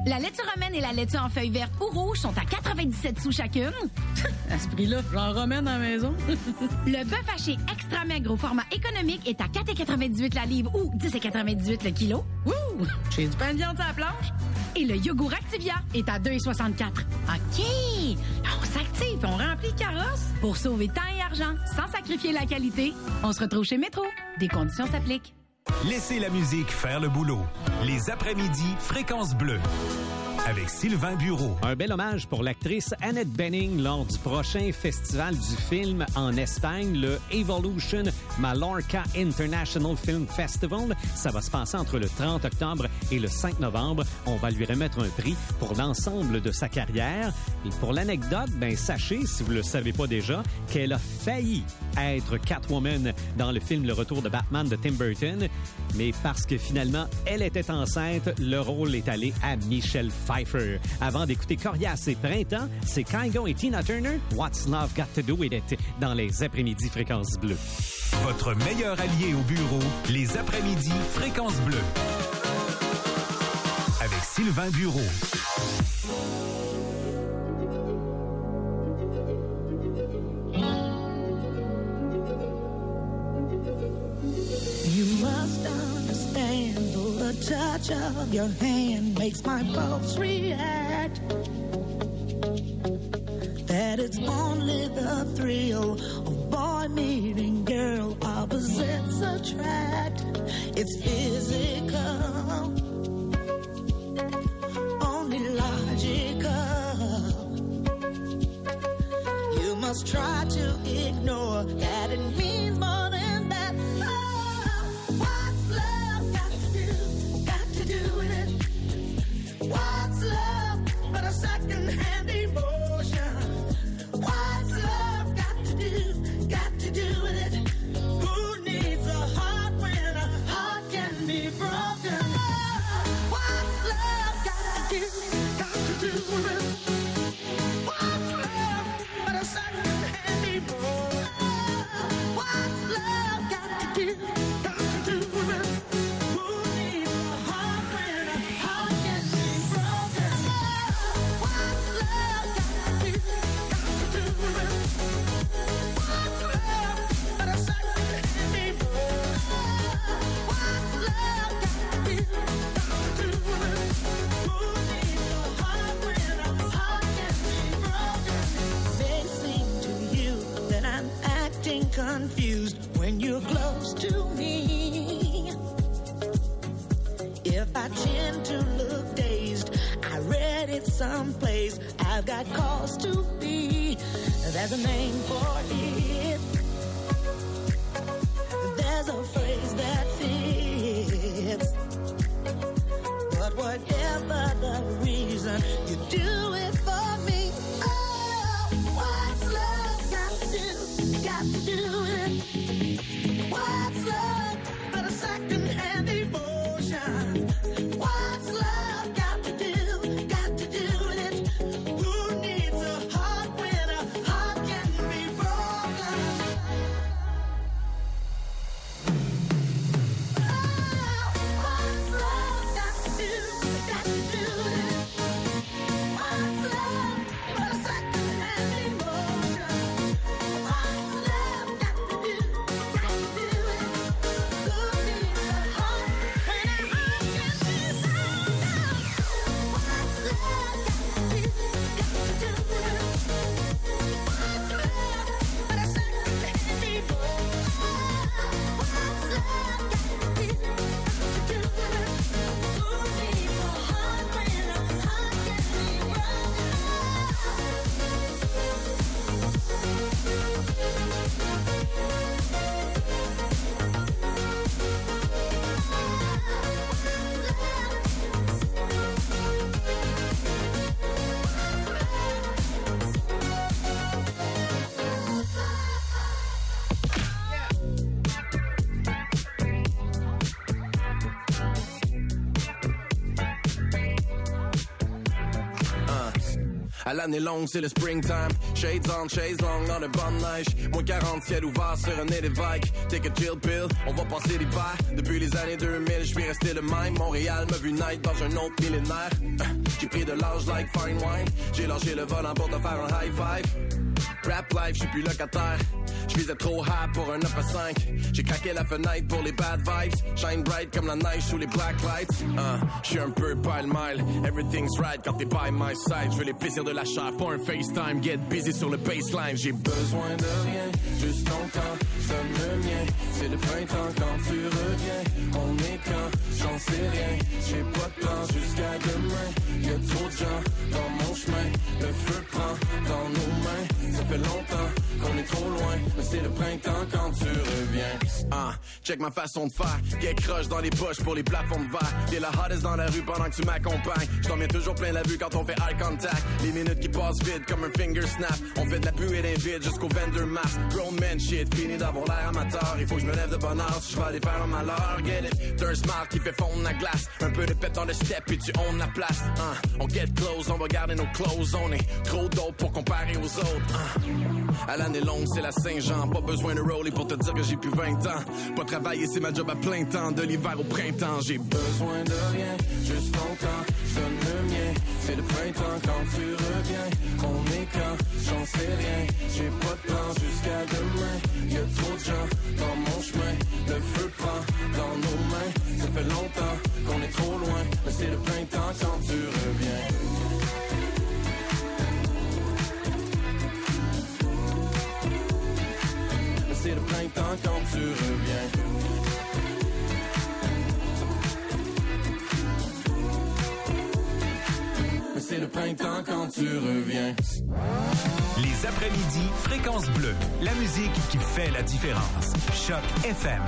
La laitue romaine et la laitue en feuilles vertes ou rouges sont à 97 sous chacune. À ce prix-là, j'en remène à la maison. Le bœuf haché extra maigre au format économique est à 4,98 la livre ou 10,98 le kilo. Ouh! J'ai du pain de viande à la planche. Et le yogourt Activia est à 2,64. OK! On s'active et on remplit le carrosse pour sauver temps et argent sans sacrifier la qualité. On se retrouve chez Métro. Des conditions s'appliquent. Laissez la musique faire le boulot. Les après-midi, Fréquence Bleue. Avec Sylvain Bureau. Un bel hommage pour l'actrice Annette Bening lors du prochain festival du film en Espagne, le Evolution Mallorca International Film Festival. Ça va se passer entre le 30 octobre et le 5 novembre. On va lui remettre un prix pour l'ensemble de sa carrière. Et pour l'anecdote, sachez, si vous le savez pas déjà, qu'elle a failli être Catwoman dans le film Le Retour de Batman de Tim Burton. Mais parce que finalement, elle était enceinte, le rôle est allé à Michelle Pfeiffer. Avant d'écouter Coriace et Printemps, c'est Kygo et Tina Turner, What's Love Got to Do With It, dans les après-midi Fréquence Bleue. Votre meilleur allié au bureau, les après-midi Fréquence Bleue. Avec Sylvain Bureau. You must understand, though the touch of your hand makes my pulse react, that it's only the thrill of boy meeting girl, opposites attract. It's physical, only logical. You must try to ignore that it means more than that. What's love got to do with it? What's love but a second-hand emotion? What's love got to do with it? Who needs a heart when a heart can be broken? What's love got to do with it? What's love but a second-hand emotion? What's love got to do with it? Confused when you're close to me. If I tend to look dazed, I read it someplace. I've got cause to be. There's a name for it. There's a phrase that fits. But whatever the reason, you do it for me. Oh, what's love got to do it? What's love but a second-hand emotion? What's love got to do with it? Who needs a heart when a heart can be broken? Oh, what's love got to do with it? What's À l'année longue, c'est le springtime. Shades on, shades long, dans le bonne neige. Moins 40, ciel ouvert sur un nez d'évêque. Take a chill pill, on va passer l'hiver. Depuis les années 2000, je suis resté le même. Montréal m'a vu naître dans un autre millénaire. J'ai pris de l'âge like fine wine. J'ai lâché le volant pour te faire un high five. Rap life, j'suis plus locataire. J'visais trop high pour un 9 à 5. J'ai craqué la fenêtre pour les bad vibes. Shine bright comme la neige sous les black lights. J'suis un peu pile-mile. Everything's right quand t'es by my side. J'veux les plaisirs de la chair, pas un FaceTime. Get busy sur le baseline. J'ai besoin de rien, juste ton temps. Donne le mien, c'est le printemps quand tu reviens. On est quand, j'en sais rien. J'ai pas de temps jusqu'à demain. Y'a trop de gens dans mon chemin. Le feu prend dans nos mains. Ça fait longtemps qu'on est trop loin, mais c'est le printemps quand tu reviens. Check ma façon de faire. Get croche dans les poches pour les plafonds de verre. T'es la hottest dans la rue pendant que tu m'accompagnes. J't'en viens toujours plein la vue quand on fait eye contact. Les minutes qui passent vite comme un finger snap. On fait de la pluie et d'un vide jusqu'au vendor mass. Grown man shit, fini d'avoir l'air amateur. Il faut que je me lève de bonne heure si je vais aller faire un malheur. Get it? T'as un smile qui fait fondre la glace. Un peu de pep dans le step puis tu own la place. On get close, on va garder nos clothes. On est trop dope pour comparer aux autres. À l'année longue, c'est la Saint-Jean. Pas besoin de rollie pour te dire que j'ai plus 20 ans. Pas travailler, c'est ma job à plein temps. De l'hiver au printemps, j'ai besoin de rien. Juste ton temps, donne le mien. C'est le printemps quand tu reviens. On est quand, j'en sais rien. J'ai pas de temps jusqu'à demain. Y'a trop de gens dans mon chemin. Le feu prend dans nos mains. Ça fait longtemps qu'on est trop loin. Mais c'est le printemps quand tu reviens. C'est le printemps quand tu reviens. C'est le printemps quand tu reviens. Les après-midi, Fréquence Bleue. La musique qui fait la différence. Choc FM.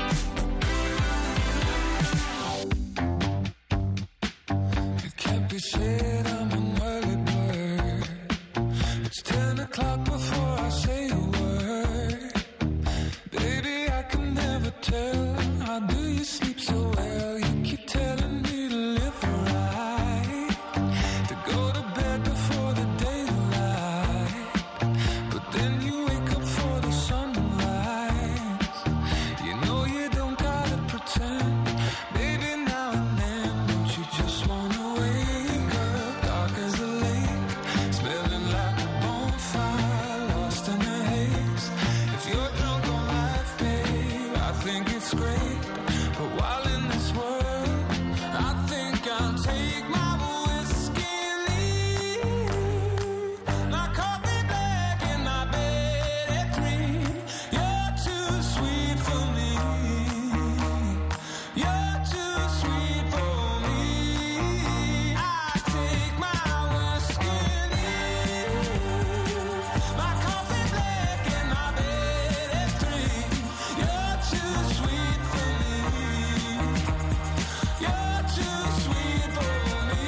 It can't be said I'm an early bird. It's 10 o'clock before I say a word. Baby, I can never tell. How do you sleep so well? You keep telling me to live right, to go to bed before the daylight, but then you wake up for the sunrise. You know you don't gotta pretend. Baby, now and then, don't you just wanna wake up dark as a lake, smelling like a bonfire, lost in a haze. If you're drunk on life, babe, I think it's great. But while in this world, I think I'll take my whiskey and leave. My coffee black in my bed at 3. You're too sweet for me. You're too sweet for me. I take my whiskey and leave. My coffee black in my bed at 3. You're too sweet for me. You're too sweet for me.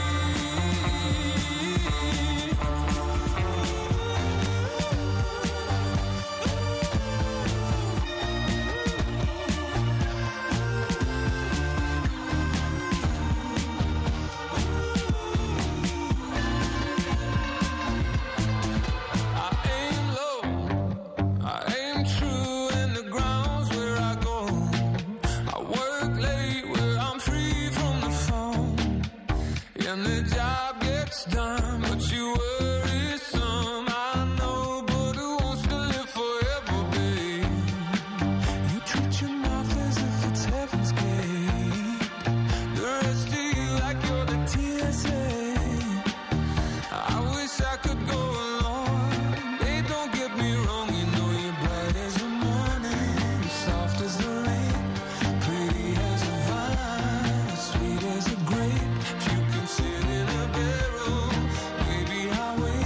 I aim low, I aim true, and the ground's where I go. I work late where I'm free from the phone, and the job gets done, but you worry some. I know, but who wants to live forever, babe? You treat your mouth as if it's heaven's gate. The rest of you like you're the TSA. I wish I could go along. Babe, don't get me wrong, you know you're bright as the morning, soft as the rain, pretty as a vine, sweet as a grape. If you can sit in a barrel, baby, I'll wait.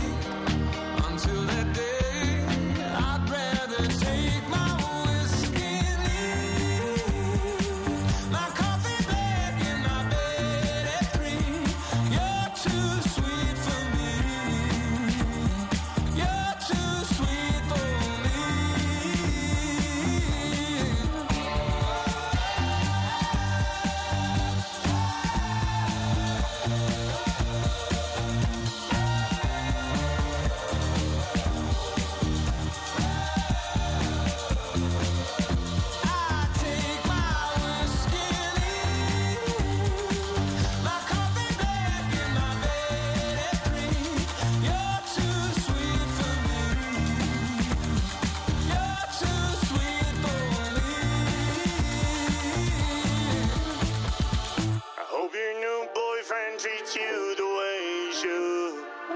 treat you the way he should.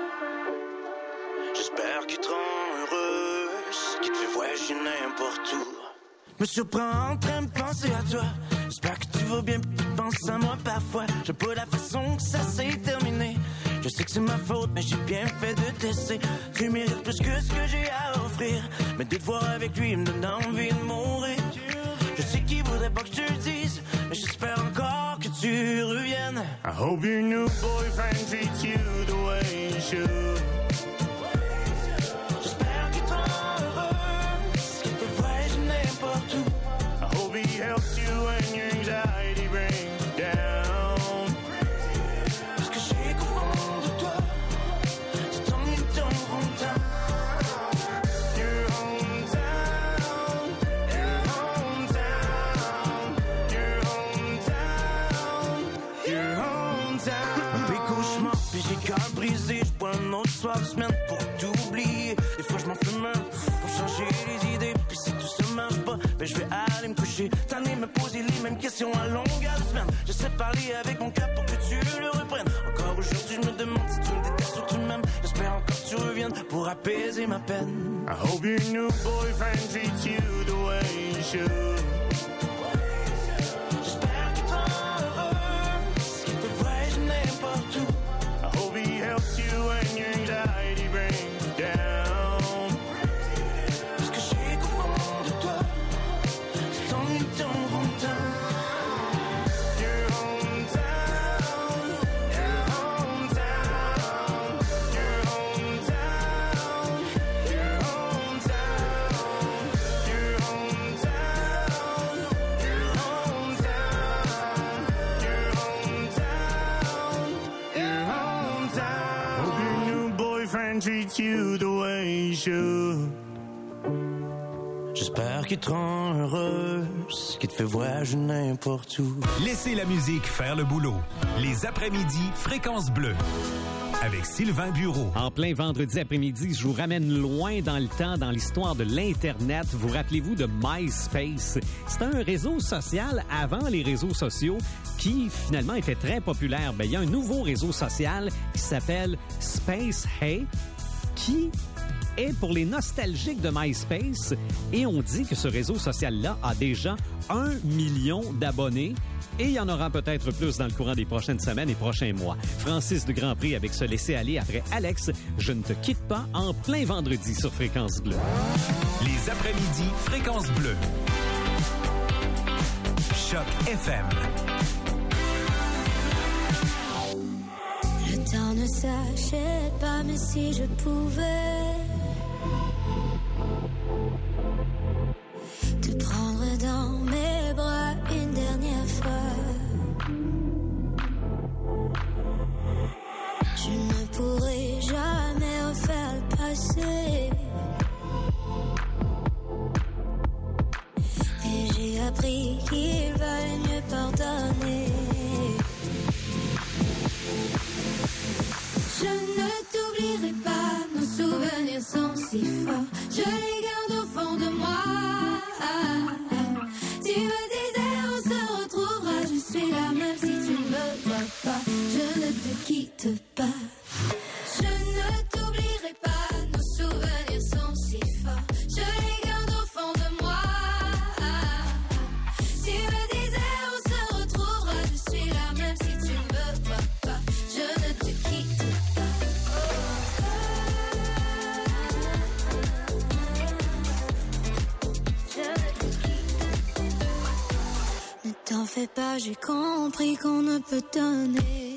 J'espère qu'il te rend heureuse, qu'il te fait voyager n'importe où. Me surprends en train de penser à toi. J'espère que tu vas bien, que tu penses à moi parfois. J'aime pas la façon que ça s'est terminé. Je sais que c'est ma faute, mais j'ai bien fait de t'essayer. Tu mérites plus que ce que j'ai à offrir. Mais de te voir avec lui, il me donne envie de mourir. Je sais qu'il voudrait pas que je te le dise, mais j'espère encore que tu reviennes. I hope your new boyfriend treats you the way he should. J'espère qu'il te rend heureuse, qu'il te voyage n'importe où. I hope he helps you when your anxiety brings you down. Parce que j'ai qu'au fond de toi, c'est ton hometown. Your hometown, your hometown, your hometown, your hometown. Un peu cauchemar, puis j'ai cœur brisé. J'bois un autre soir de semaine pour t'oublier. Des fois j'm'en fume un pour changer les idées. Puis si tout ça marche pas, ben je vais aller me coucher. T'en es me poser les mêmes questions à longueur de semaine. J'essaie de parler avec mon cœur pour que tu le reprennes. Encore aujourd'hui je me demande si tu me détestes ou tu m'aimes. J'espère encore que tu reviennes pour apaiser ma peine. I hope your new boyfriend treats you the way he should. J'espère qu'il te rend heureuse, qu'il te voyage n'importe où. I hope he helps you when your anxiety brings you down. Parce que j'ai qu'au fond de toi, c'est ton hometown. Your hometown, your hometown, your hometown, your hometown, your hometown, your hometown, your hometown, your hometown. Hope your new boyfriend treats you the way he should. J'espère qu'il te rend heureuse, qu'il te fait voyager n'importe où. Laissez la musique faire le boulot. Les après-midi, Fréquence Bleue. Avec Sylvain Bureau. En plein vendredi après-midi, je vous ramène loin dans le temps, dans l'histoire de l'Internet. Vous rappelez-vous de MySpace? C'était un réseau social avant les réseaux sociaux qui, finalement, était très populaire. Ben, il y a un nouveau réseau social qui s'appelle Space Hey, qui est pour les nostalgiques de MySpace. Et on dit que ce réseau social-là a déjà 1 million d'abonnés. Et il y en aura peut-être plus dans le courant des prochaines semaines et prochains mois. Francis de Grandpré avec ce laisser-aller après Alex. Je ne te quitte pas en plein vendredi sur Fréquence Bleue. Les après-midi, Fréquence Bleue. Choc FM. Le temps ne s'achète pas, mais si je pouvais te prendre dans mes bras une dernière fois, je ne pourrai jamais refaire le passé. Et j'ai appris qu'il valait mieux pardonner. Je ne t'oublierai pas, nos souvenirs sont si forts, je les garde au fond de moi. Tu me disais on se retrouvera, je suis là même si tu ne me vois pas. Je ne te quitte pas. Je ne t'oublierai pas, nos souvenirs sont si forts, je les garde au fond de moi. Tu me disais on se retrouvera, je suis là même si tu ne me vois pas. Je ne te quitte pas. Je ne te quitte pas. Ne t'en fais pas, j'ai compris qu'on ne peut donner